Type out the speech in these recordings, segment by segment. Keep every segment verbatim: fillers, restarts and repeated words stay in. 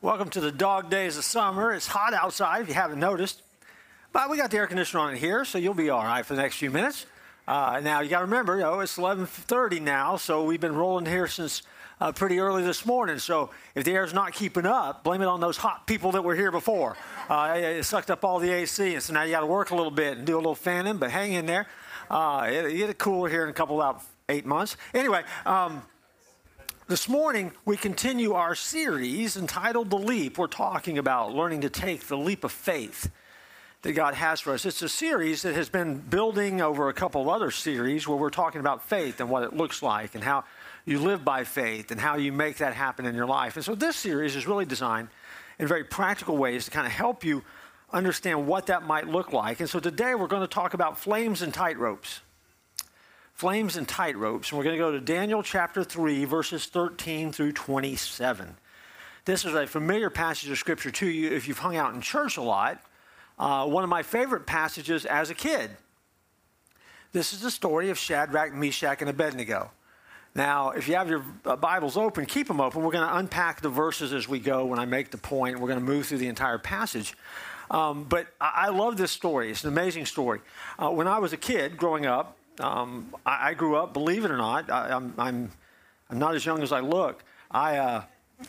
Welcome to the dog days of summer. It's hot outside if you haven't noticed. But we got the air conditioner on in here, so you'll be all right for the next few minutes. Uh, now, you got to remember, you know, it's eleven thirty now, so we've been rolling here since uh, pretty early this morning. So if the air's not keeping up, blame it on those hot people that were here before. Uh, it sucked up all the A C, and so now you got to work a little bit and do a little fanning, but hang in there. Uh, it, it get cooler here in a couple, about eight months. Anyway, um, this morning, we continue our series entitled The Leap. We're talking about learning to take the leap of faith that God has for us. It's a series that has been building over a couple of other series where we're talking about faith and what it looks like and how you live by faith and how you make that happen in your life. And so this series is really designed in very practical ways to kind of help you understand what that might look like. And so today we're going to talk about flames and tightropes. Flames and tightropes. And we're going to go to Daniel chapter three, verses thirteen through twenty-seven. This is a familiar passage of Scripture to you if you've hung out in church a lot. Uh, one of my favorite passages as a kid. This is the story of Shadrach, Meshach, and Abednego. Now, if you have your Bibles open, keep them open. We're going to unpack the verses as we go when I make the point. We're going to move through the entire passage. Um, but I, I love this story. It's an amazing story. Uh, when I was a kid growing up, um, I, I grew up, believe it or not, I, I'm, I'm, I'm not as young as I look. I, uh,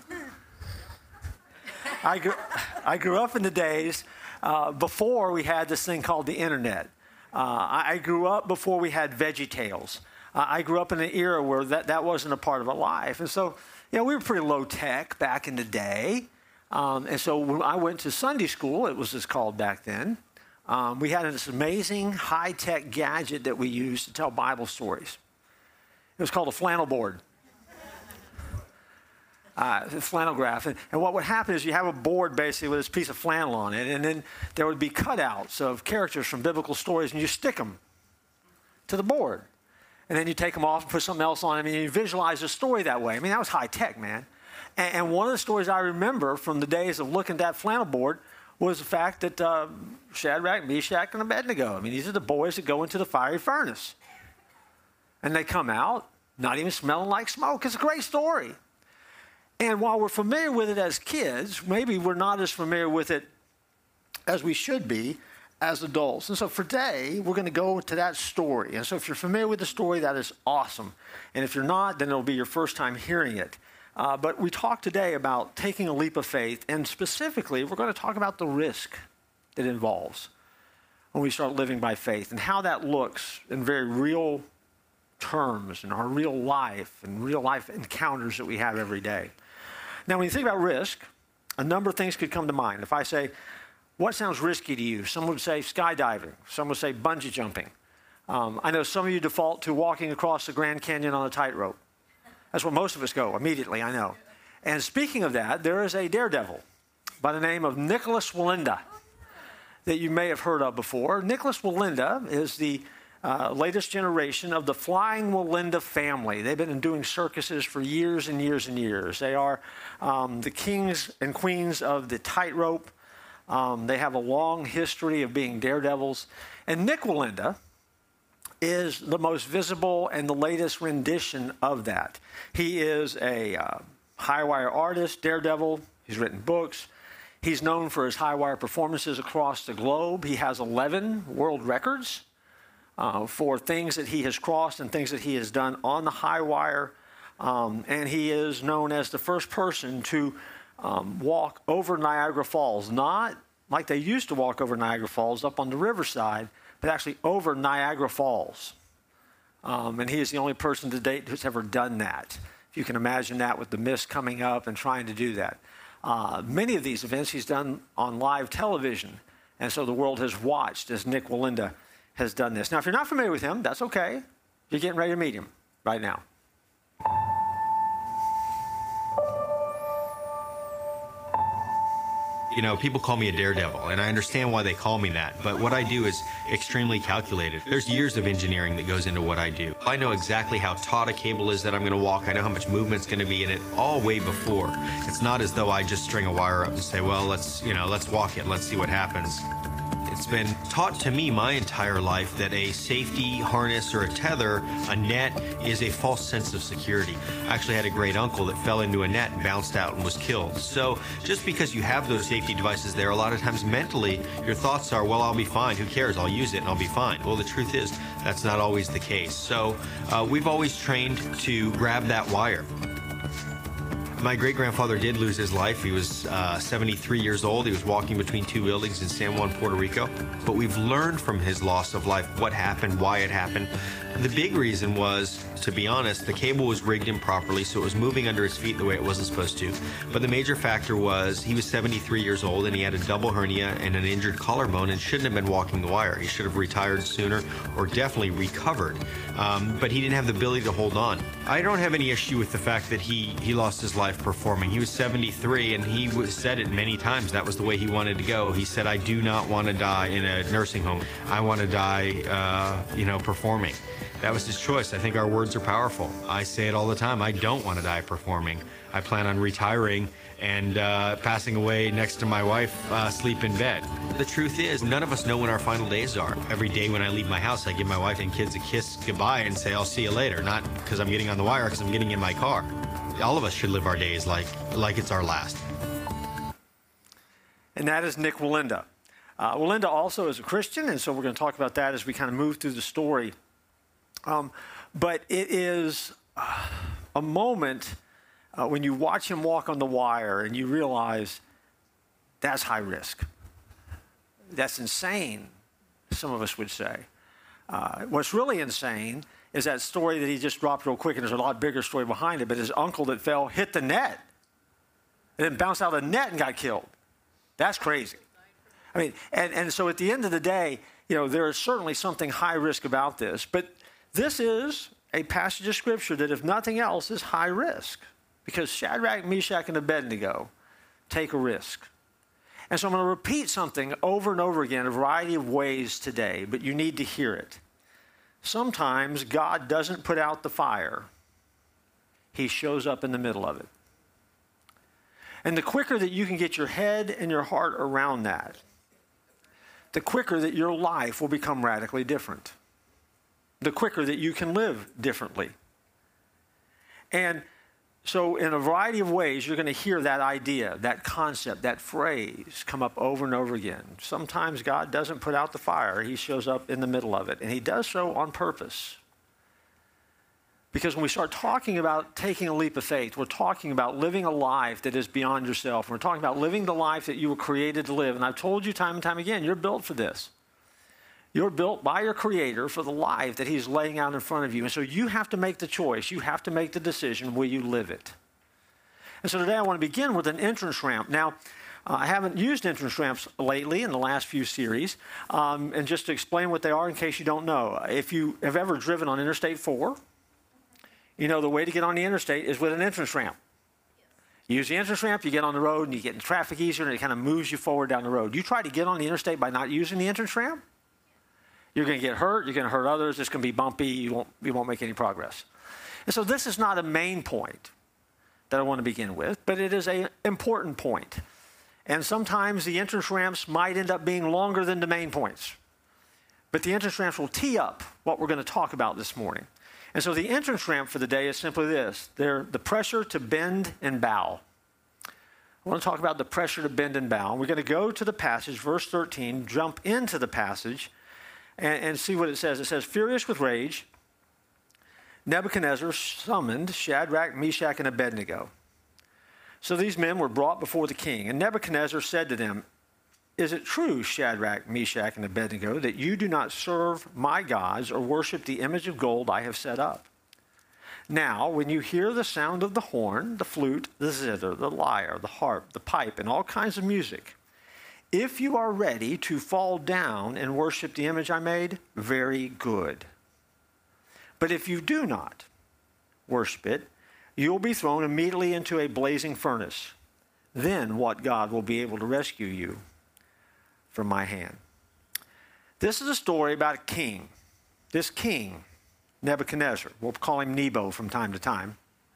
I, grew, I grew up in the days Uh, before we had this thing called the internet. Uh, I, I grew up before we had VeggieTales. Uh, I grew up in an era where that, that wasn't a part of our life. And so, you know, we were pretty low tech back in the day. Um, and so when I went to Sunday school, it was just called back then, um, we had this amazing high-tech gadget that we used to tell Bible stories. It was called a flannel board. Uh, flannel graph. And, and what would happen is you have a board basically with this piece of flannel on it, and then there would be cutouts of characters from biblical stories, and you stick them to the board. And then you take them off and put something else on them, and you visualize the story that way. I mean, that was high tech, man. And, and one of the stories I remember from the days of looking at that flannel board was the fact that uh, Shadrach, Meshach, and Abednego, I mean, these are the boys that go into the fiery furnace. And they come out, not even smelling like smoke. It's a great story. And while we're familiar with it as kids, maybe we're not as familiar with it as we should be as adults. And so for today, we're going to go to that story. And so if you're familiar with the story, that is awesome. And if you're not, then it'll be your first time hearing it. Uh, but we talk today about taking a leap of faith. And specifically, we're going to talk about the risk it involves when we start living by faith and how that looks in very real terms in our real life and real life encounters that we have every day. Now, when you think about risk, a number of things could come to mind. If I say, what sounds risky to you? Some would say skydiving. Some would say bungee jumping. Um, I know some of you default to walking across the Grand Canyon on a tightrope. That's where most of us go immediately, I know. And speaking of that, there is a daredevil by the name of Nicholas Wallenda that you may have heard of before. Nicholas Wallenda is the Uh, latest generation of the Flying Wallenda family. They've been doing circuses for years and years and years. They are um, the kings and queens of the tightrope. Um, they have a long history of being daredevils. And Nick Wallenda is the most visible and the latest rendition of that. He is a uh, high-wire artist, daredevil. He's written books. He's known for his high-wire performances across the globe. He has eleven world records Uh, for things that he has crossed and things that he has done on the high wire. Um, and he is known as the first person to um, walk over Niagara Falls, not like they used to walk over Niagara Falls up on the riverside, but actually over Niagara Falls. Um, and he is the only person to date who's ever done that. If you can imagine that with the mist coming up and trying to do that. Uh, many of these events he's done on live television. And so the world has watched as Nick Wallenda has done this. Now, if you're not familiar with him, that's okay. You're getting ready to meet him right now. You know, people call me a daredevil, and I understand why they call me that, but what I do is extremely calculated. There's years of engineering that goes into what I do. I know exactly how taut a cable is that I'm going to walk. I know how much movement's going to be in it all way before. It's not as though I just string a wire up and say, well, let's, you know, let's walk it. Let's see what happens. It's It's been taught to me my entire life that a safety harness or a tether, a net, is a false sense of security. I actually had a great uncle that fell into a net and bounced out and was killed. So just because you have those safety devices there, a lot of times mentally, your thoughts are, well, I'll be fine. Who cares? I'll use it and I'll be fine. Well, the truth is, that's not always the case. So uh, we've always trained to grab that wire. My great-grandfather did lose his life. He was uh, seventy-three years old. He was walking between two buildings in San Juan, Puerto Rico. But we've learned from his loss of life what happened, why it happened. The big reason was, to be honest, the cable was rigged improperly, so it was moving under his feet the way it wasn't supposed to. But the major factor was he was seventy-three years old and he had a double hernia and an injured collarbone and shouldn't have been walking the wire. He should have retired sooner or definitely recovered. Um, but he didn't have the ability to hold on. I don't have any issue with the fact that he, he lost his life performing. He was seventy-three and he was, said it many times. That was the way he wanted to go. He said, I do not want to die in a nursing home. I want to die, uh, you know, performing. That was his choice. I think our words are powerful. I say it all the time. I don't want to die performing. I plan on retiring and uh, passing away next to my wife, uh, sleep in bed. The truth is, none of us know when our final days are. Every day when I leave my house, I give my wife and kids a kiss goodbye and say, I'll see you later. Not because I'm getting on the wire, because I'm getting in my car. All of us should live our days like, like it's our last. And that is Nik Wallenda. Uh, Wallenda also is a Christian, and so we're going to talk about that as we kind of move through the story. Um, but it is uh, a moment uh, when you watch him walk on the wire and you realize that's high risk. That's insane, some of us would say. Uh, what's really insane is that story that he just dropped real quick, and there's a lot bigger story behind it, but his uncle that fell hit the net and then bounced out of the net and got killed. That's crazy. I mean, and, and so at the end of the day, you know, there is certainly something high risk about this, but this is a passage of Scripture that, if nothing else, is high risk because Shadrach, Meshach, and Abednego take a risk. And so I'm going to repeat something over and over again, a variety of ways today, but you need to hear it. Sometimes God doesn't put out the fire. He shows up in the middle of it. And the quicker that you can get your head and your heart around that, the quicker that your life will become radically different. The quicker that you can live differently. And so in a variety of ways, you're going to hear that idea, that concept, that phrase come up over and over again. Sometimes God doesn't put out the fire. He shows up in the middle of it. And he does so on purpose. Because when we start talking about taking a leap of faith, we're talking about living a life that is beyond yourself. We're talking about living the life that you were created to live. And I've told you time and time again, you're built for this. You're built by your Creator for the life that he's laying out in front of you. And so you have to make the choice. You have to make the decision. Will you live it? And so today I want to begin with an entrance ramp. Now, uh, I haven't used entrance ramps lately in the last few series. Um, and just to explain what they are in case you don't know, if you have ever driven on Interstate four, you know the way to get on the interstate is with an entrance ramp. You use the entrance ramp, you get on the road, and you get in traffic easier, and it kind of moves you forward down the road. You try to get on the interstate by not using the entrance ramp, you're going to get hurt. You're going to hurt others. It's going to be bumpy. You won't, you won't make any progress. And so this is not a main point that I want to begin with, but it is an important point. And sometimes the entrance ramps might end up being longer than the main points. But the entrance ramps will tee up what we're going to talk about this morning. And so the entrance ramp for the day is simply this. They're the pressure to bend and bow. I want to talk about the pressure to bend and bow. And we're going to go to the passage, verse thirteen, jump into the passage, And, and see what it says. It says, furious with rage, Nebuchadnezzar summoned Shadrach, Meshach, and Abednego. So these men were brought before the king. And Nebuchadnezzar said to them, is it true, Shadrach, Meshach, and Abednego, that you do not serve my gods or worship the image of gold I have set up? Now, when you hear the sound of the horn, the flute, the zither, the lyre, the harp, the pipe, and all kinds of music, if you are ready to fall down and worship the image I made, very good. But if you do not worship it, you will be thrown immediately into a blazing furnace. Then what God will be able to rescue you from my hand? This is a story about a king. This king, Nebuchadnezzar, we'll call him Nebo from time to time,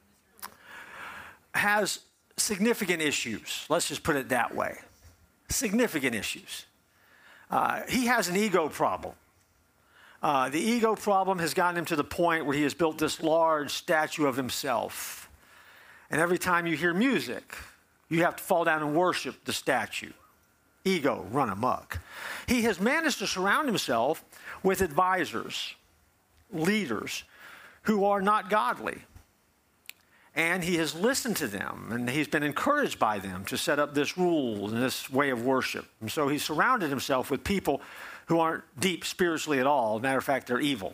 has significant issues. Let's just put it that way. Significant issues. Uh, he has an ego problem. Uh, the ego problem has gotten him to the point where he has built this large statue of himself. And every time you hear music, you have to fall down and worship the statue. Ego run amok. He has managed to surround himself with advisors, leaders who are not godly. And he has listened to them, and he's been encouraged by them to set up this rule and this way of worship. And so he's surrounded himself with people who aren't deep spiritually at all. As a matter of fact, they're evil.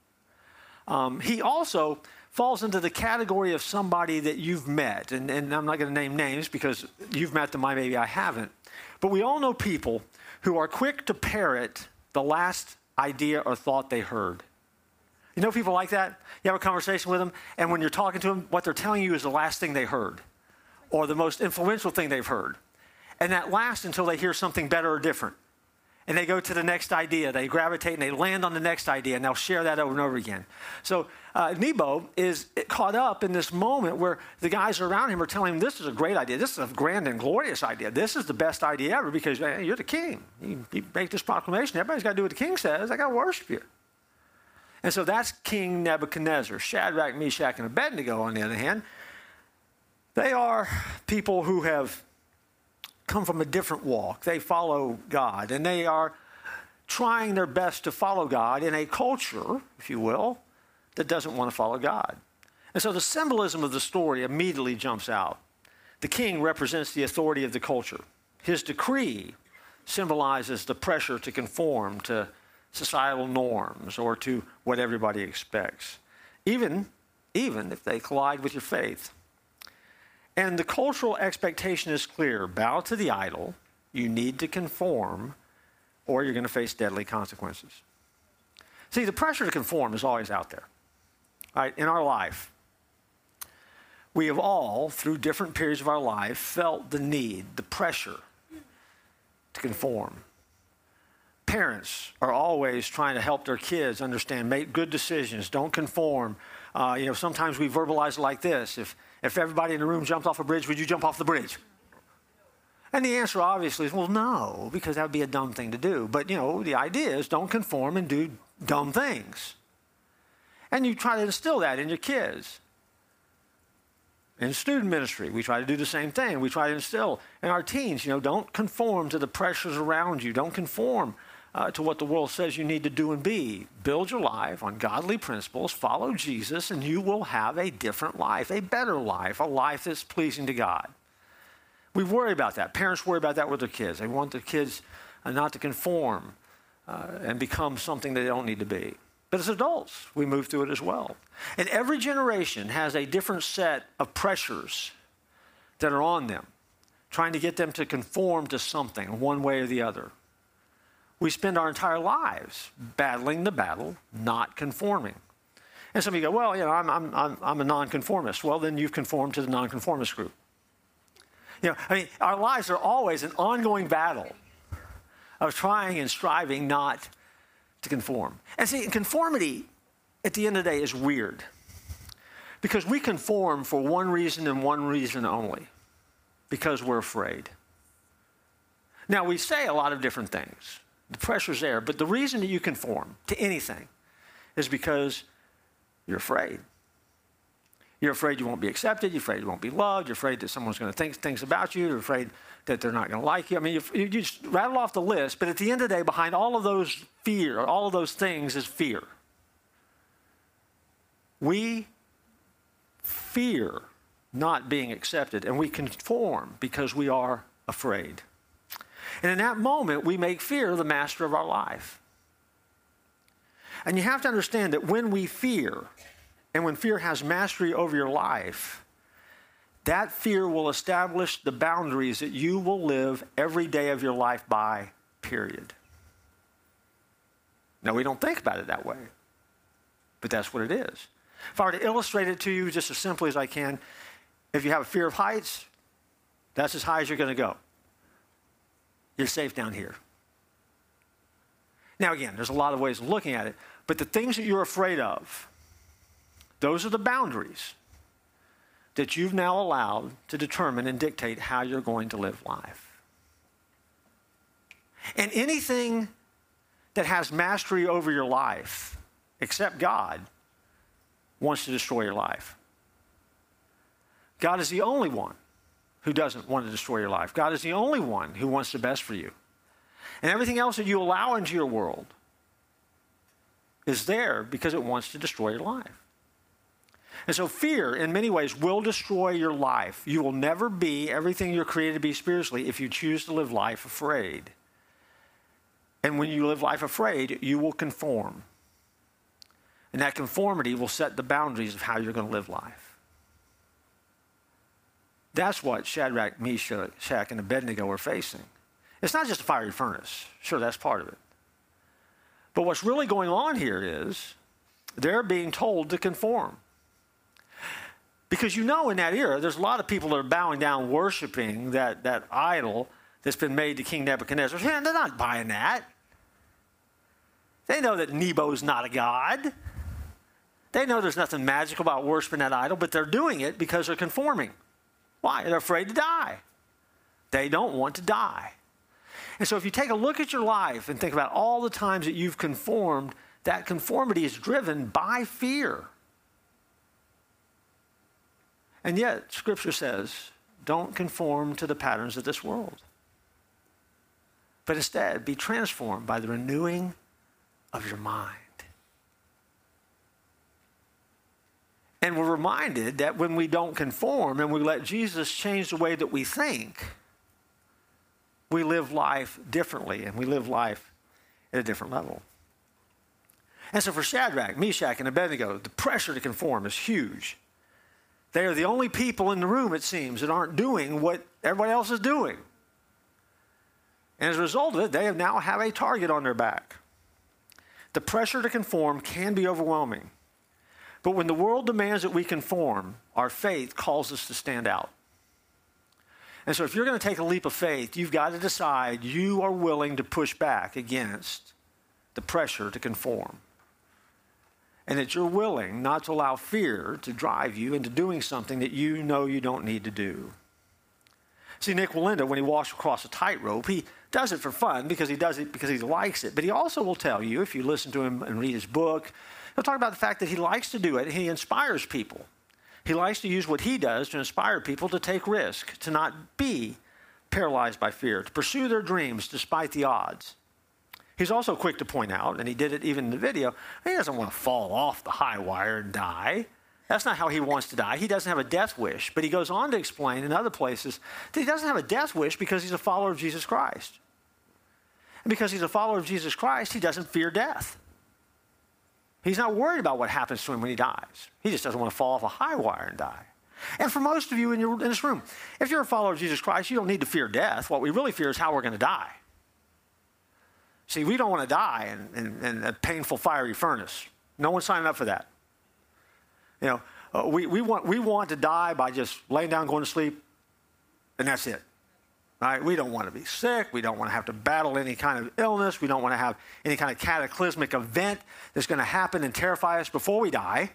Um, he also falls into the category of somebody that you've met. And, and I'm not going to name names because you've met them, I maybe I haven't. But we all know people who are quick to parrot the last idea or thought they heard. You know people like that? You have a conversation with them, and when you're talking to them, what they're telling you is the last thing they heard or the most influential thing they've heard. And that lasts until they hear something better or different. And they go to the next idea. They gravitate and they land on the next idea, and they'll share that over and over again. So uh, Nebo is caught up in this moment where the guys around him are telling him, this is a great idea. This is a grand and glorious idea. This is the best idea ever because man, you're the king. You, you make this proclamation. Everybody's got to do what the king says. I got to worship you. And so that's King Nebuchadnezzar. Shadrach, Meshach, and Abednego, on the other hand, they are people who have come from a different walk. They follow God, and they are trying their best to follow God in a culture, if you will, that doesn't want to follow God. And so the symbolism of the story immediately jumps out. The king represents the authority of the culture. His decree symbolizes the pressure to conform to societal norms or to what everybody expects, even, even if they collide with your faith. And the cultural expectation is clear. Bow to the idol. You need to conform, or you're going to face deadly consequences. See, the pressure to conform is always out there. Right? In our life, we have all, through different periods of our life, felt the need, the pressure to conform. Parents are always trying to help their kids understand, make good decisions, don't conform. Uh, you know, sometimes we verbalize it like this. If, if everybody in the room jumped off a bridge, would you jump off the bridge? And the answer obviously is, well, no, because that would be a dumb thing to do. But, you know, the idea is don't conform and do dumb things. And you try to instill that in your kids. In student ministry, we try to do the same thing. We try to instill in our teens, you know, don't conform to the pressures around you. Don't conform Uh, to what the world says you need to do and be. Build your life on godly principles, follow Jesus, and you will have a different life, a better life, a life that's pleasing to God. We worry about that. Parents worry about that with their kids. They want their kids uh, not to conform uh, and become something they don't need to be. But as adults, we move through it as well. And every generation has a different set of pressures that are on them, trying to get them to conform to something one way or the other. We spend our entire lives battling the battle, not conforming. And some of you go, well, you know, I'm, I'm, I'm, I'm a nonconformist. Well, then you've conformed to the nonconformist group. You know, I mean, our lives are always an ongoing battle of trying and striving not to conform. And see, conformity, at the end of the day, is weird. Because we conform for one reason and one reason only. Because we're afraid. Now, we say a lot of different things. The pressure's there, but the reason that you conform to anything is because you're afraid. You're afraid you won't be accepted. You're afraid you won't be loved. You're afraid that someone's going to think things about you. You're afraid that they're not going to like you. I mean, you, you just rattle off the list, but at the end of the day, behind all of those fear, all of those things is fear. We fear not being accepted, and we conform because we are afraid. And in that moment, we make fear the master of our life. And you have to understand that when we fear, and when fear has mastery over your life, that fear will establish the boundaries that you will live every day of your life by, period. Now, we don't think about it that way, but that's what it is. If I were to illustrate it to you just as simply as I can, if you have a fear of heights, that's as high as you're going to go. You're safe down here. Now, again, there's a lot of ways of looking at it, but the things that you're afraid of, those are the boundaries that you've now allowed to determine and dictate how you're going to live life. And anything that has mastery over your life, except God, wants to destroy your life. God is the only one who doesn't want to destroy your life. God is the only one who wants the best for you. And everything else that you allow into your world is there because it wants to destroy your life. And so fear, in many ways, will destroy your life. You will never be everything you're created to be spiritually if you choose to live life afraid. And when you live life afraid, you will conform. And that conformity will set the boundaries of how you're going to live life. That's what Shadrach, Meshach, and Abednego are facing. It's not just a fiery furnace. Sure, that's part of it. But what's really going on here is they're being told to conform. Because you know in that era, there's a lot of people that are bowing down, worshiping that, that idol that's been made to King Nebuchadnezzar. Yeah, they're not buying that. They know that Nebu's not a god. They know there's nothing magical about worshiping that idol, but they're doing it because they're conforming. Why? They're afraid to die. They don't want to die. And so if you take a look at your life and think about all the times that you've conformed, that conformity is driven by fear. And yet, Scripture says, don't conform to the patterns of this world. But instead, be transformed by the renewing of your mind. And we're reminded that when we don't conform and we let Jesus change the way that we think, we live life differently and we live life at a different level. And so for Shadrach, Meshach, and Abednego, the pressure to conform is huge. They are the only people in the room, it seems, that aren't doing what everybody else is doing. And as a result of it, they now have a target on their back. The pressure to conform can be overwhelming. But when the world demands that we conform, our faith calls us to stand out. And so if you're going to take a leap of faith, you've got to decide you are willing to push back against the pressure to conform. And that you're willing not to allow fear to drive you into doing something that you know you don't need to do. See, Nick Wallenda, when he walks across a tightrope, he does it for fun because he does it because he likes it. But he also will tell you, if you listen to him and read his book, he'll talk about the fact that he likes to do it and he inspires people. He likes to use what he does to inspire people to take risk, to not be paralyzed by fear, to pursue their dreams despite the odds. He's also quick to point out, and he did it even in the video, he doesn't want to fall off the high wire and die. That's not how he wants to die. He doesn't have a death wish. But he goes on to explain in other places that he doesn't have a death wish because he's a follower of Jesus Christ. And because he's a follower of Jesus Christ, he doesn't fear death. He's not worried about what happens to him when he dies. He just doesn't want to fall off a high wire and die. And for most of you in, your, in this room, if you're a follower of Jesus Christ, you don't need to fear death. What we really fear is how we're going to die. See, we don't want to die in, in, in a painful, fiery furnace. No one's signing up for that. You know, uh, we, we, want, we want to die by just laying down, going to sleep, and that's it. Right? We don't want to be sick. We don't want to have to battle any kind of illness. We don't want to have any kind of cataclysmic event that's going to happen and terrify us before we die.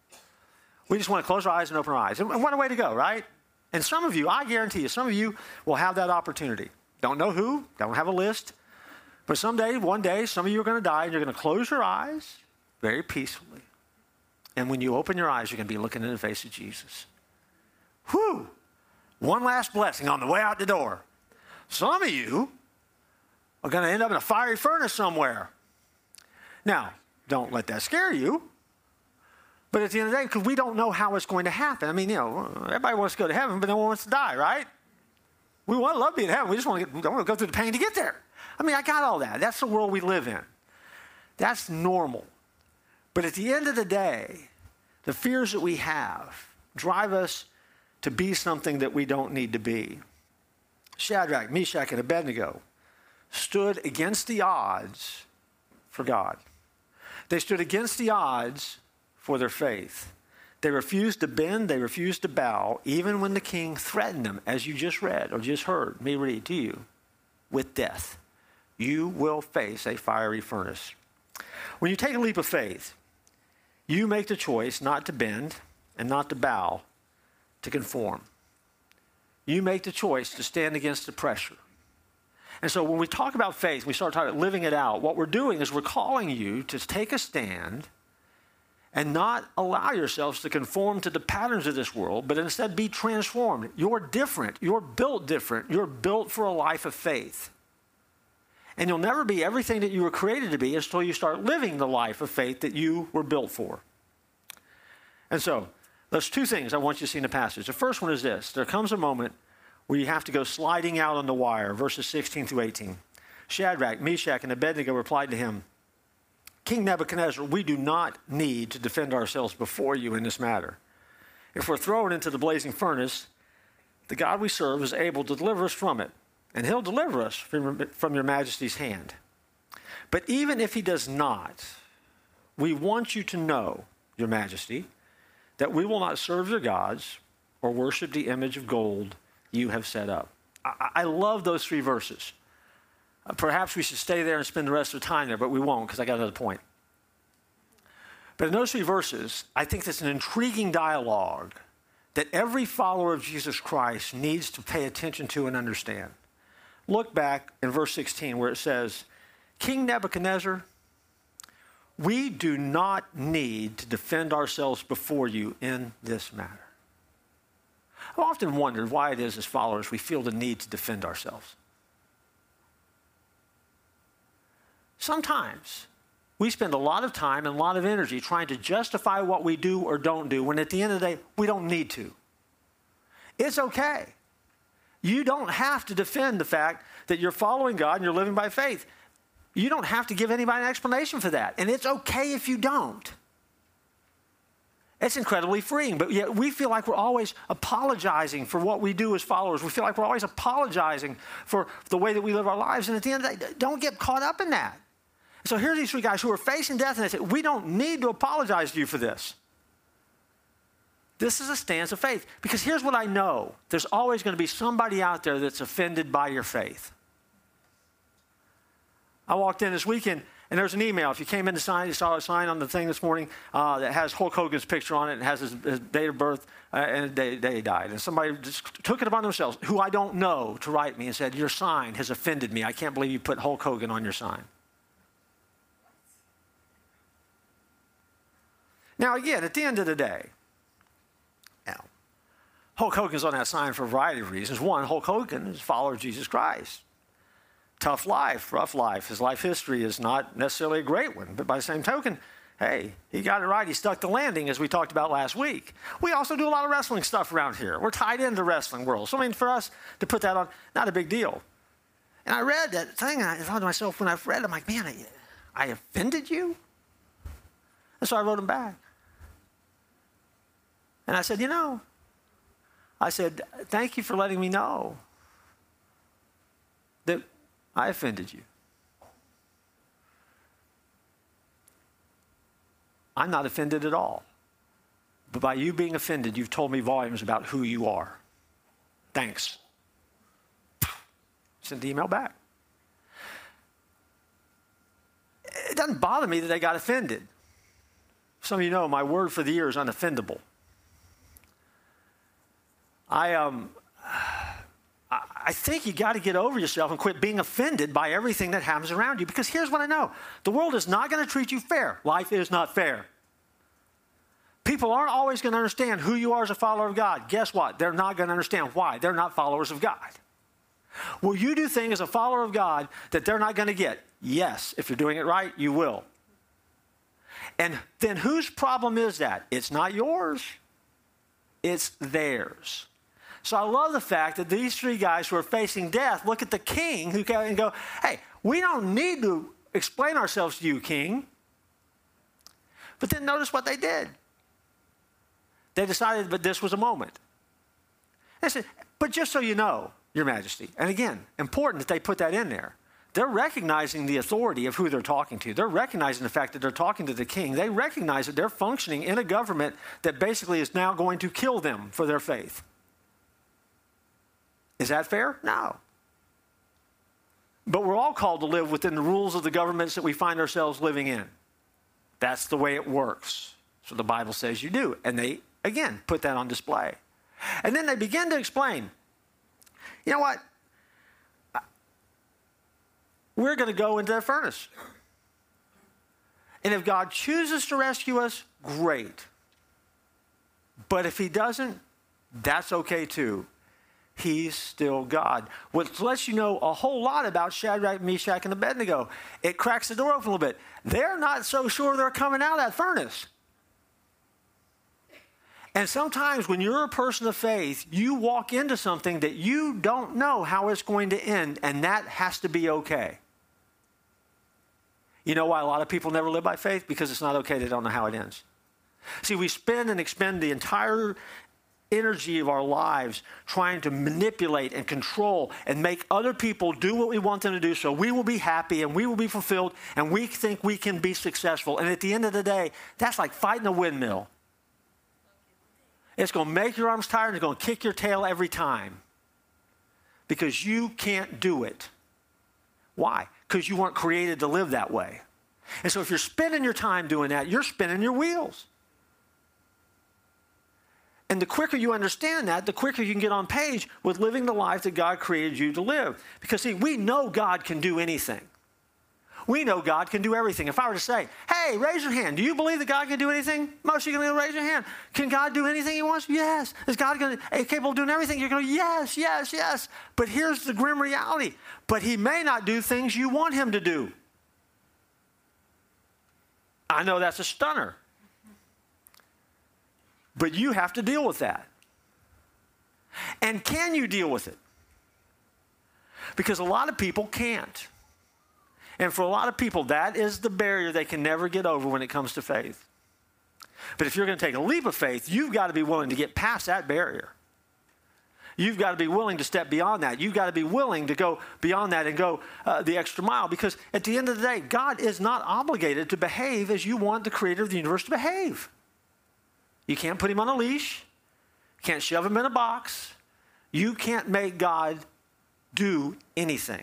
We just want to close our eyes and open our eyes. And what a way to go, right? And some of you, I guarantee you, some of you will have that opportunity. Don't know who, don't have a list. But someday, one day, some of you are going to die and you're going to close your eyes very peacefully. And when you open your eyes, you're going to be looking in the face of Jesus. Whew! One last blessing on the way out the door. Some of you are going to end up in a fiery furnace somewhere. Now, don't let that scare you. But at the end of the day, because we don't know how it's going to happen. I mean, you know, everybody wants to go to heaven, but no one wants to die, right? We want to love being in heaven. We just want to, get, we don't want to go through the pain to get there. I mean, I got all that. That's the world we live in. That's normal. But at the end of the day, the fears that we have drive us to be something that we don't need to be. Shadrach, Meshach, and Abednego stood against the odds for God. They stood against the odds for their faith. They refused to bend, they refused to bow, even when the king threatened them, as you just read or just heard me read to you, with death. You will face a fiery furnace. When you take a leap of faith, you make the choice not to bend and not to bow, to conform. You make the choice to stand against the pressure. And so when we talk about faith, we start talking about living it out, what we're doing is we're calling you to take a stand and not allow yourselves to conform to the patterns of this world, but instead be transformed. You're different. You're built different. You're built for a life of faith. And you'll never be everything that you were created to be until you start living the life of faith that you were built for. And so, there's two things I want you to see in the passage. The first one is this. There comes a moment where you have to go sliding out on the wire, verses sixteen through eighteen. Shadrach, Meshach, and Abednego replied to him, King Nebuchadnezzar, we do not need to defend ourselves before you in this matter. If we're thrown into the blazing furnace, the God we serve is able to deliver us from it, and he'll deliver us from, from your majesty's hand. But even if he does not, we want you to know, your majesty, that we will not serve your gods or worship the image of gold you have set up. I, I love those three verses. Uh, perhaps we should stay there and spend the rest of the time there, but we won't because I got another point. But in those three verses, I think that's an intriguing dialogue that every follower of Jesus Christ needs to pay attention to and understand. Look back in verse sixteen where it says, King Nebuchadnezzar, we do not need to defend ourselves before you in this matter. I've often wondered why it is as followers we feel the need to defend ourselves. Sometimes we spend a lot of time and a lot of energy trying to justify what we do or don't do when at the end of the day, we don't need to. It's okay. You don't have to defend the fact that you're following God and you're living by faith. You don't have to give anybody an explanation for that. And it's okay if you don't. It's incredibly freeing. But yet we feel like we're always apologizing for what we do as followers. We feel like we're always apologizing for the way that we live our lives. And at the end of the day, don't get caught up in that. So here are these three guys who are facing death, and they say, we don't need to apologize to you for this. This is a stance of faith. Because here's what I know. There's always going to be somebody out there that's offended by your faith. I walked in this weekend, and there's an email. If you came in to sign, you saw a sign on the thing this morning uh, that has Hulk Hogan's picture on it and has his, his date of birth uh, and the day, day he died. And somebody just took it upon themselves, who I don't know, to write me and said, your sign has offended me. I can't believe you put Hulk Hogan on your sign. Now, again, at the end of the day, now, Hulk Hogan's on that sign for a variety of reasons. One, Hulk Hogan is a follower of Jesus Christ. Tough life, rough life. His life history is not necessarily a great one. But by the same token, hey, he got it right. He stuck the landing, as we talked about last week. We also do a lot of wrestling stuff around here. We're tied into the wrestling world. So, I mean, for us to put that on, not a big deal. And I read that thing, and I thought to myself, when I read it, I'm like, man, I, I offended you? And so I wrote him back. And I said, you know, I said, thank you for letting me know that I offended you. I'm not offended at all. But by you being offended, you've told me volumes about who you are. Thanks. Send the email back. It doesn't bother me that they got offended. Some of you know my word for the year is unoffendable. I um, I think you got to get over yourself and quit being offended by everything that happens around you. Because here's what I know. The world is not going to treat you fair. Life is not fair. People aren't always going to understand who you are as a follower of God. Guess what? They're not going to understand why. They're not followers of God. Will you do things as a follower of God that they're not going to get? Yes. If you're doing it right, you will. And then whose problem is that? It's not yours. It's theirs. So I love the fact that these three guys who are facing death look at the king who can and go, hey, we don't need to explain ourselves to you, king. But then notice what they did. They decided that this was a moment. They said, but just so you know, your majesty, and again, important that they put that in there. They're recognizing the authority of who they're talking to. They're recognizing the fact that they're talking to the king. They recognize that they're functioning in a government that basically is now going to kill them for their faith. Is that fair? No. But we're all called to live within the rules of the governments that we find ourselves living in. That's the way it works. So the Bible says you do. And they, again, put that on display. And then they begin to explain, you know what? we're going to go into that furnace. And if God chooses to rescue us, great. But if he doesn't, that's okay too. He's still God. Which lets you know a whole lot about Shadrach, Meshach, and Abednego. It cracks the door open a little bit. They're not so sure they're coming out of that furnace. And sometimes when you're a person of faith, you walk into something that you don't know how it's going to end, and that has to be okay. You know why a lot of people never live by faith? Because it's not okay. They don't know how it ends. See, we spend and expend the entire energy of our lives trying to manipulate and control and make other people do what we want them to do so we will be happy and we will be fulfilled and we think we can be successful. And at the end of the day, that's like fighting a windmill. It's going to make your arms tired and it's going to kick your tail every time because you can't do it. Why? Because you weren't created to live that way. And so if you're spending your time doing that, you're spinning your wheels. And the quicker you understand that, the quicker you can get on page with living the life that God created you to live. Because see, we know God can do anything. We know God can do everything. If I were to say, hey, raise your hand. Do you believe that God can do anything? Most of you are going to raise your hand. Can God do anything he wants? Yes. Is God going to, capable of doing everything? You're going to, yes, yes, yes. But here's the grim reality. But he may not do things you want him to do. I know that's a stunner. But you have to deal with that. And can you deal with it? Because a lot of people can't. And for a lot of people, that is the barrier they can never get over when it comes to faith. But if you're going to take a leap of faith, you've got to be willing to get past that barrier. You've got to be willing to step beyond that. You've got to be willing to go beyond that and go uh, the extra mile. Because at the end of the day, God is not obligated to behave as you want the creator of the universe to behave. You can't put him on a leash. You can't shove him in a box. You can't make God do anything.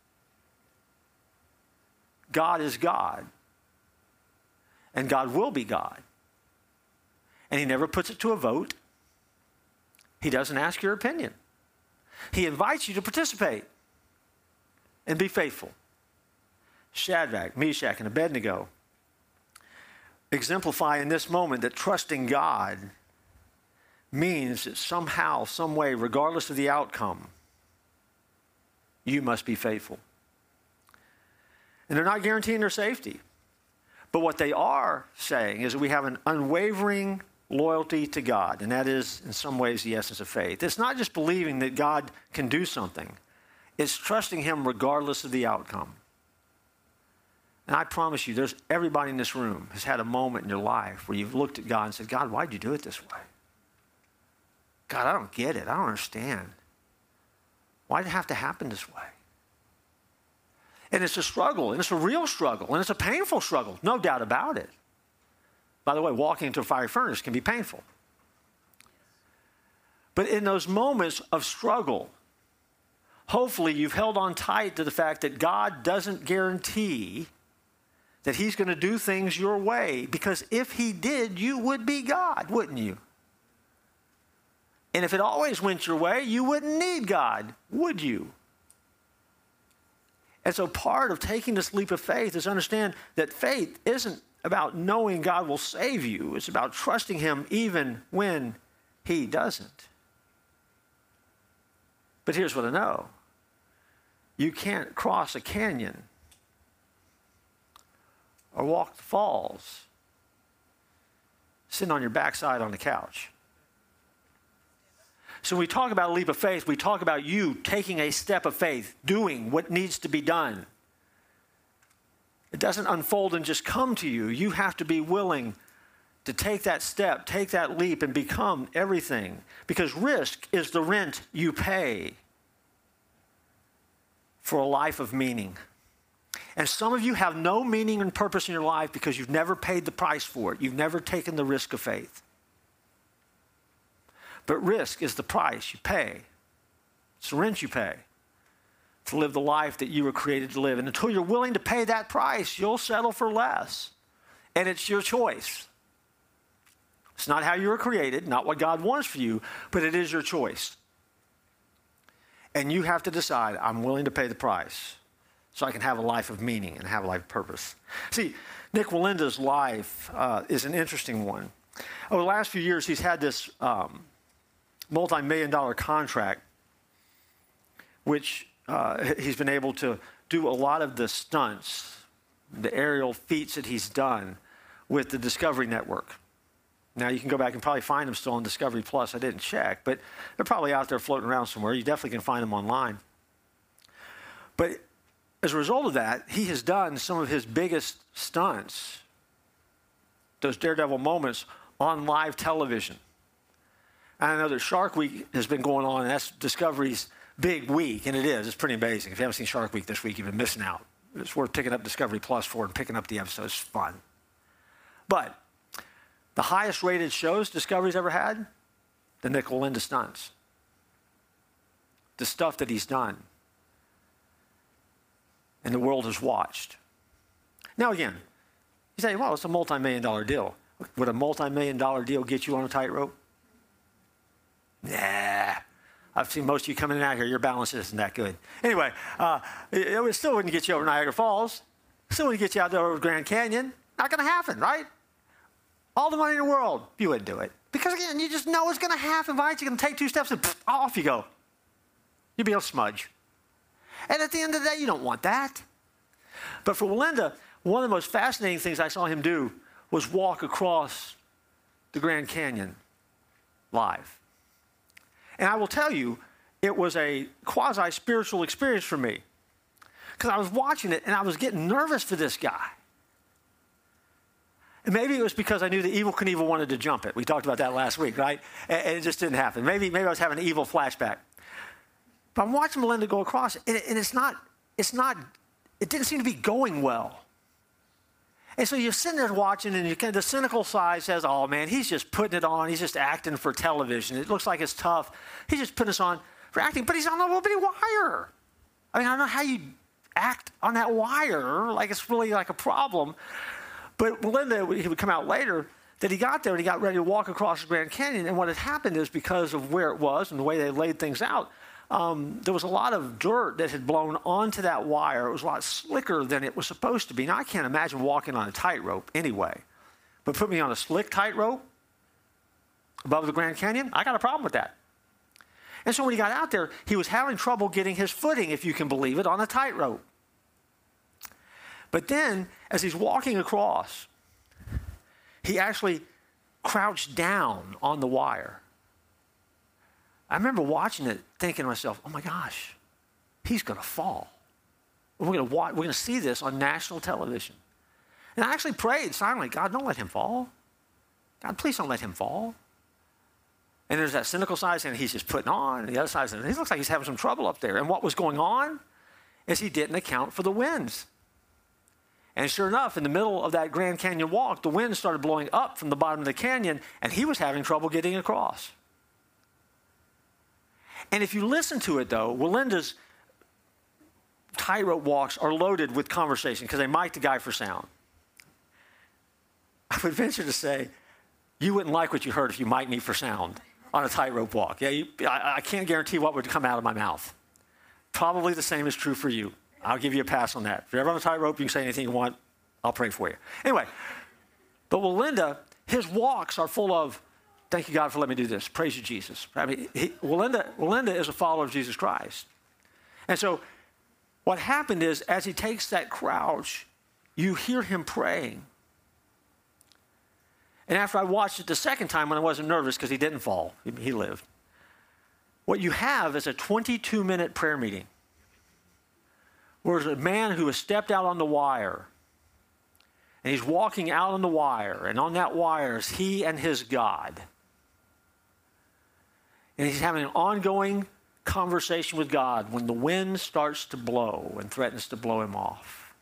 God is God. And God will be God. And he never puts it to a vote. He doesn't ask your opinion. He invites you to participate and be faithful. Shadrach, Meshach, and Abednego exemplify in this moment that trusting God means that somehow, some way, regardless of the outcome, you must be faithful. And they're not guaranteeing their safety. But what they are saying is that we have an unwavering loyalty to God, and that is, in some ways, the essence of faith. It's not just believing that God can do something. It's trusting him regardless of the outcome. And I promise you, there's everybody in this room has had a moment in your life where you've looked at God and said, God, why'd you do it this way? God, I don't get it. I don't understand. Why did it have to happen this way? And it's a struggle, and it's a real struggle, and it's a painful struggle, no doubt about it. By the way, walking into a fiery furnace can be painful. But in those moments of struggle, hopefully you've held on tight to the fact that God doesn't guarantee that he's going to do things your way, because if he did, you would be God, wouldn't you? And if it always went your way, you wouldn't need God, would you? And so part of taking this leap of faith is understand that faith isn't about knowing God will save you. It's about trusting him even when he doesn't. But here's what I know. You can't cross a canyon or walk the falls sitting on your backside on the couch. So when we talk about a leap of faith, we talk about you taking a step of faith, doing what needs to be done. It doesn't unfold and just come to you. You have to be willing to take that step, take that leap, and become everything. Because risk is the rent you pay for a life of meaning. And some of you have no meaning and purpose in your life because you've never paid the price for it. You've never taken the risk of faith. But risk is the price you pay. It's the rent you pay to live the life that you were created to live. And until you're willing to pay that price, you'll settle for less. And it's your choice. It's not how you were created, not what God wants for you, but it is your choice. And you have to decide, I'm willing to pay the price so I can have a life of meaning and have a life of purpose. See, Nik Wallenda's life uh, is an interesting one. Over the last few years, he's had this um, multi-million dollar contract, which uh, he's been able to do a lot of the stunts, the aerial feats that he's done with the Discovery Network. Now, you can go back and probably find them still on Discovery Plus. I didn't check, but they're probably out there floating around somewhere. You definitely can find them online. But as a result of that, he has done some of his biggest stunts, those daredevil moments, on live television. And I know that Shark Week has been going on, and that's Discovery's big week, and it is. It's pretty amazing. If you haven't seen Shark Week this week, you've been missing out. It's worth picking up Discovery Plus for and picking up the episodes. It's fun. But the highest rated shows Discovery's ever had, the Nik Wallenda stunts. The stuff that he's done. And the world has watched. Now again, you say, well, it's a multi-million dollar deal. Would a multi-million dollar deal get you on a tightrope? Nah. I've seen most of you coming in and out here. Your balance isn't that good. Anyway, uh, it, it still wouldn't get you over Niagara Falls. Still wouldn't get you out there over Grand Canyon. Not going to happen, right? All the money in the world, you wouldn't do it. Because again, you just know it's going to happen, right? You're going to take two steps and pff, off you go. You'll be a smudge. And at the end of the day, you don't want that. But for Wallenda, one of the most fascinating things I saw him do was walk across the Grand Canyon live. And I will tell you, it was a quasi-spiritual experience for me. Because I was watching it, and I was getting nervous for this guy. And maybe it was because I knew that Evel Knievel wanted to jump it. We talked about that last week, right? And, and it just didn't happen. Maybe, maybe I was having an evil flashback. But I'm watching Wallenda go across, and, it, and it's not, it's not, it didn't seem to be going well. And so you're sitting there watching, and you can, the cynical side says, oh, man, he's just putting it on. He's just acting for television. It looks like it's tough. He's just putting us on for acting, but he's on a little bitty wire. I mean, I don't know how you act on that wire like it's really like a problem. But Wallenda, he would come out later, that he got there and he got ready to walk across the Grand Canyon. And what had happened is because of where it was and the way they laid things out, Um, there was a lot of dirt that had blown onto that wire. It was a lot slicker than it was supposed to be. Now, I can't imagine walking on a tightrope anyway. But put me on a slick tightrope above the Grand Canyon, I got a problem with that. And so when he got out there, he was having trouble getting his footing, if you can believe it, on a tightrope. But then, as he's walking across, he actually crouched down on the wire. I remember watching it, thinking to myself, oh my gosh, he's going to fall. We're going to watch, we're going to see this on national television. And I actually prayed silently, God, don't let him fall. God, please don't let him fall. And there's that cynical side saying he's just putting on, and the other side saying he looks like he's having some trouble up there. And what was going on is he didn't account for the winds. And sure enough, in the middle of that Grand Canyon walk, the wind started blowing up from the bottom of the canyon, and he was having trouble getting across. And if you listen to it, though, Wallenda's tightrope walks are loaded with conversation because they mic the guy for sound. I would venture to say you wouldn't like what you heard if you mic'd me for sound on a tightrope walk. Yeah, you, I, I can't guarantee what would come out of my mouth. Probably the same is true for you. I'll give you a pass on that. If you're ever on a tightrope, you can say anything you want. I'll pray for you. Anyway, but Wallenda, his walks are full of, thank you, God, for letting me do this. Praise you, Jesus. I mean, he, Wallenda, Wallenda is a follower of Jesus Christ. And so what happened is, as he takes that crouch, you hear him praying. And after I watched it the second time when I wasn't nervous because he didn't fall, he, he lived, what you have is a twenty-two minute prayer meeting where there's a man who has stepped out on the wire, and he's walking out on the wire, and on that wire is he and his God. And he's having an ongoing conversation with God when the wind starts to blow and threatens to blow him off.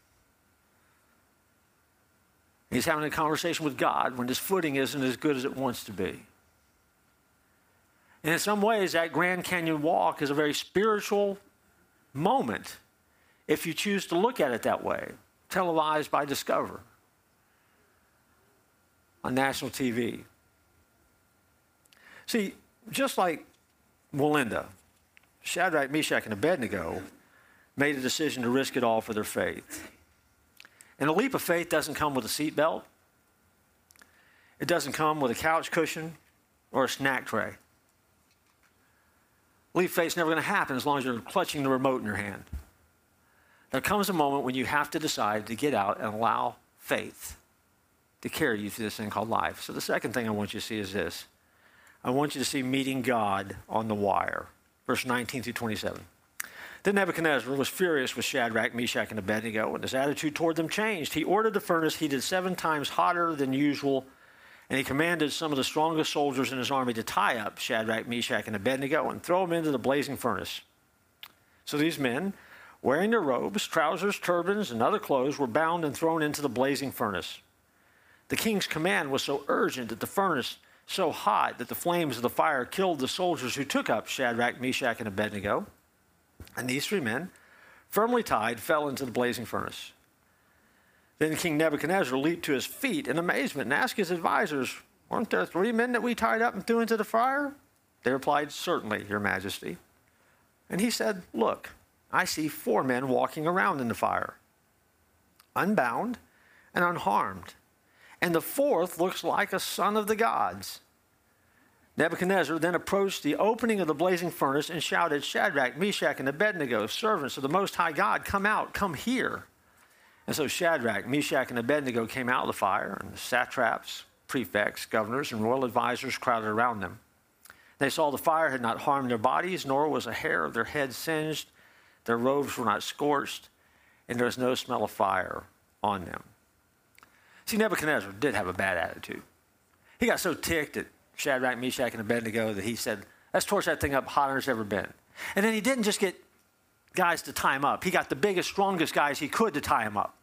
He's having a conversation with God when his footing isn't as good as it wants to be. And in some ways, that Grand Canyon walk is a very spiritual moment if you choose to look at it that way, televised by Discover on national T V. See, just like Wallenda, Shadrach, Meshach, and Abednego made a decision to risk it all for their faith. And a leap of faith doesn't come with a seatbelt. It doesn't come with a couch cushion or a snack tray. Leap of faith's never going to happen as long as you're clutching the remote in your hand. There comes a moment when you have to decide to get out and allow faith to carry you through this thing called life. So the second thing I want you to see is this. I want you to see meeting God on the wire. Verse nineteen through twenty-seven. Then Nebuchadnezzar was furious with Shadrach, Meshach, and Abednego, and his attitude toward them changed. He ordered the furnace heated seven times hotter than usual, and he commanded some of the strongest soldiers in his army to tie up Shadrach, Meshach, and Abednego and throw them into the blazing furnace. So these men, wearing their robes, trousers, turbans, and other clothes, were bound and thrown into the blazing furnace. The king's command was so urgent that the furnace so hot that the flames of the fire killed the soldiers who took up Shadrach, Meshach, and Abednego. And these three men, firmly tied, fell into the blazing furnace. Then King Nebuchadnezzar leaped to his feet in amazement and asked his advisors, "Weren't there three men that we tied up and threw into the fire?" They replied, "Certainly, Your Majesty." And he said, "Look, I see four men walking around in the fire, unbound and unharmed. And the fourth looks like a son of the gods." Nebuchadnezzar then approached the opening of the blazing furnace and shouted, "Shadrach, Meshach, and Abednego, servants of the Most High God, come out, come here." And so Shadrach, Meshach, and Abednego came out of the fire, and the satraps, prefects, governors, and royal advisors crowded around them. They saw the fire had not harmed their bodies, nor was a hair of their head singed. Their robes were not scorched, and there was no smell of fire on them. See, Nebuchadnezzar did have a bad attitude. He got so ticked at Shadrach, Meshach, and Abednego that he said, "Let's torch that thing up hotter than it's ever been." And then he didn't just get guys to tie him up. He got the biggest, strongest guys he could to tie him up.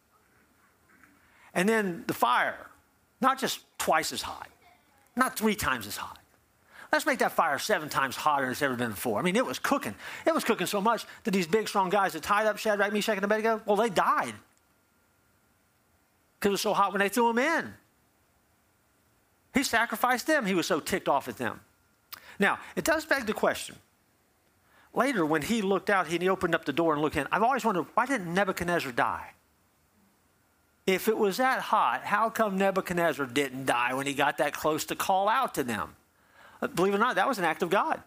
And then the fire, not just twice as hot, not three times as hot. Let's make that fire seven times hotter than it's ever been before. I mean, it was cooking. It was cooking so much that these big, strong guys that tied up Shadrach, Meshach, and Abednego, well, they died because it was so hot when they threw them in. He sacrificed them. He was so ticked off at them. Now, it does beg the question. Later, when he looked out, he opened up the door and looked in. I've always wondered, why didn't Nebuchadnezzar die? If it was that hot, how come Nebuchadnezzar didn't die when he got that close to call out to them? Believe it or not, that was an act of God.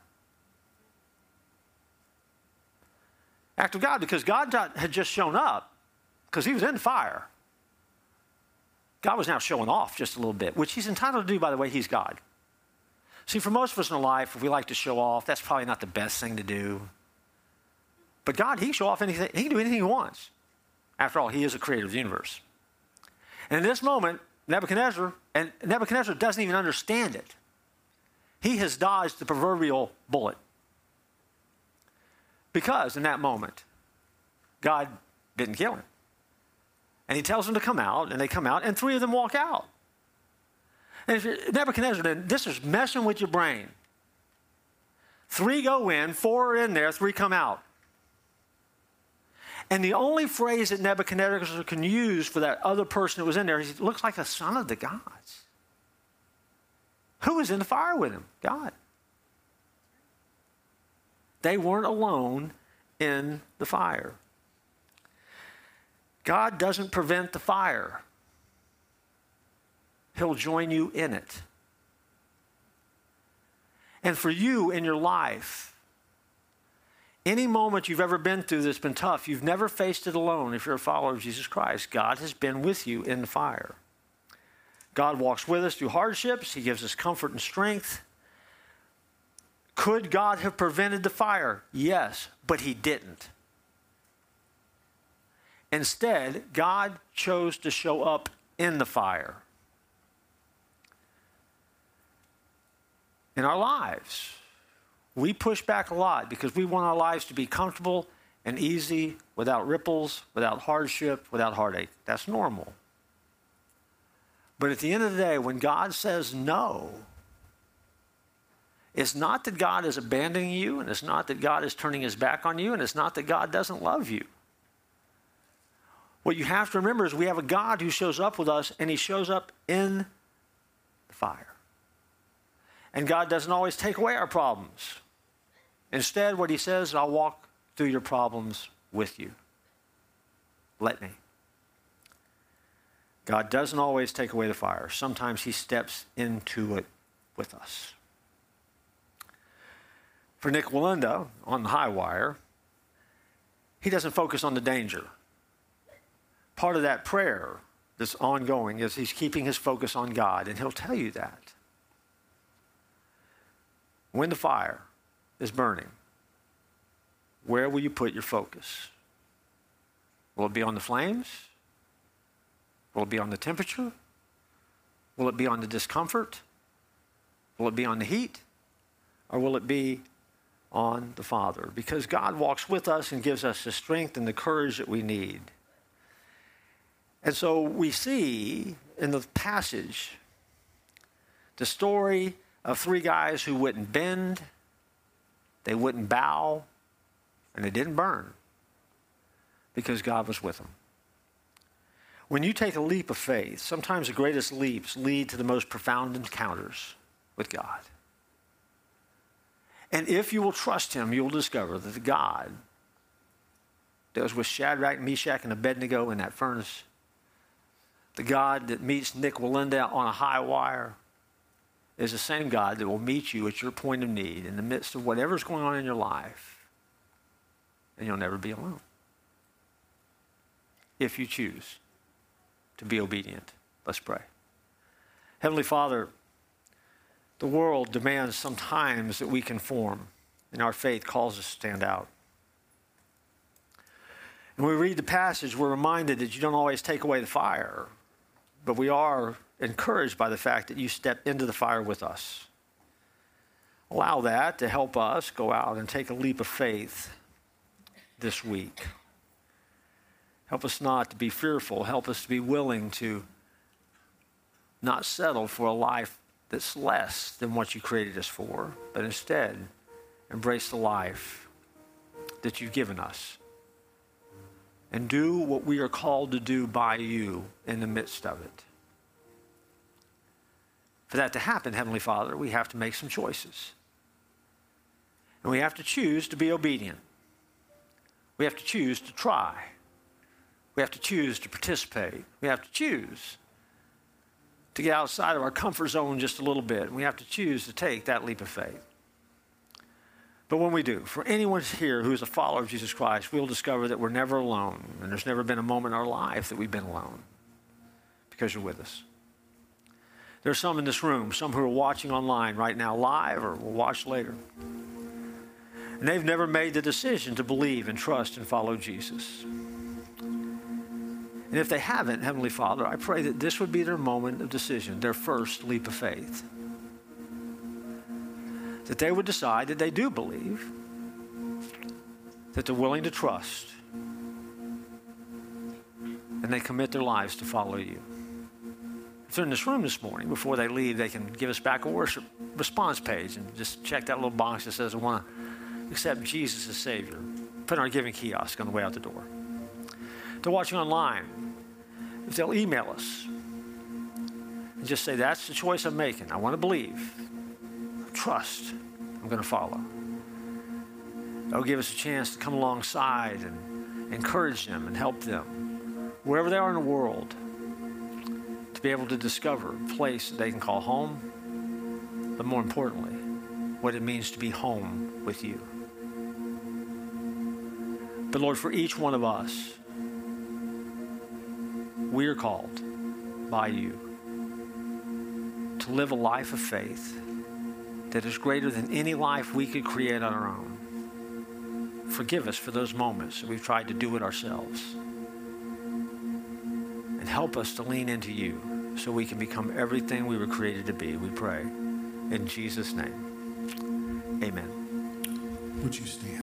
Act of God, because God had just shown up, because he was in the fire. God was now showing off just a little bit, which he's entitled to do, by the way. He's God. See, for most of us in life, if we like to show off, that's probably not the best thing to do. But God, he can show off anything. He can do anything he wants. After all, he is the creator of the universe. And in this moment, Nebuchadnezzar, and Nebuchadnezzar doesn't even understand it. He has dodged the proverbial bullet. Because in that moment, God didn't kill him. And he tells them to come out, and they come out, and three of them walk out. And if you're Nebuchadnezzar, then this is messing with your brain. Three go in, four are in there, three come out. And the only phrase that Nebuchadnezzar can use for that other person that was in there is, he looks like a son of the gods. Who was in the fire with him? God. They weren't alone in the fire. God doesn't prevent the fire. He'll join you in it. And for you in your life, any moment you've ever been through that's been tough, you've never faced it alone if you're a follower of Jesus Christ. God has been with you in the fire. God walks with us through hardships. He gives us comfort and strength. Could God have prevented the fire? Yes, but he didn't. Instead, God chose to show up in the fire. In our lives, we push back a lot because we want our lives to be comfortable and easy, without ripples, without hardship, without heartache. That's normal. But at the end of the day, when God says no, it's not that God is abandoning you, and it's not that God is turning his back on you, and it's not that God doesn't love you. What you have to remember is we have a God who shows up with us, and he shows up in the fire. And God doesn't always take away our problems. Instead, what he says, I'll walk through your problems with you. Let me. God doesn't always take away the fire. Sometimes he steps into it with us. For Nik Wallenda on the high wire, he doesn't focus on the danger. Part of that prayer that's ongoing is he's keeping his focus on God, and he'll tell you that. When the fire is burning, where will you put your focus? Will it be on the flames? Will it be on the temperature? Will it be on the discomfort? Will it be on the heat? Or will it be on the Father? Because God walks with us and gives us the strength and the courage that we need. And so we see in the passage the story of three guys who wouldn't bend, they wouldn't bow, and they didn't burn because God was with them. When you take a leap of faith, sometimes the greatest leaps lead to the most profound encounters with God. And if you will trust him, you will discover that the God that was with Shadrach, Meshach, and Abednego in that furnace, the God that meets Nik Wallenda on a high wire, is the same God that will meet you at your point of need in the midst of whatever's going on in your life. And you'll never be alone. If you choose to be obedient. Let's pray. Heavenly Father, the world demands sometimes that we conform, and our faith calls us to stand out. And when we read the passage, we're reminded that you don't always take away the fire, but we are encouraged by the fact that you step into the fire with us. Allow that to help us go out and take a leap of faith this week. Help us not to be fearful. Help us to be willing to not settle for a life that's less than what you created us for, but instead embrace the life that you've given us and do what we are called to do by you in the midst of it. For that to happen, Heavenly Father, we have to make some choices. And we have to choose to be obedient. We have to choose to try. We have to choose to participate. We have to choose to get outside of our comfort zone just a little bit. We have to choose to take that leap of faith. But when we do, for anyone here who is a follower of Jesus Christ, we'll discover that we're never alone. And there's never been a moment in our life that we've been alone because you're with us. There's some in this room, some who are watching online right now live or will watch later. And they've never made the decision to believe and trust and follow Jesus. And if they haven't, Heavenly Father, I pray that this would be their moment of decision, their first leap of faith. That they would decide that they do believe, that they're willing to trust, and they commit their lives to follow you. If they're in this room this morning, before they leave, they can give us back a worship response page and just check that little box that says, I want to accept Jesus as Savior. Put in our giving kiosk on the way out the door. They're watching online. If they'll email us and just say, that's the choice I'm making. I want to believe, trust, I'm going to follow. That'll give us a chance to come alongside and encourage them and help them, wherever they are in the world, to be able to discover a place that they can call home, but more importantly, what it means to be home with you. But Lord, for each one of us, we are called by you to live a life of faith that is greater than any life we could create on our own. Forgive us for those moments that we've tried to do it ourselves. And help us to lean into you so we can become everything we were created to be, we pray. In Jesus' name, amen. Would you stand?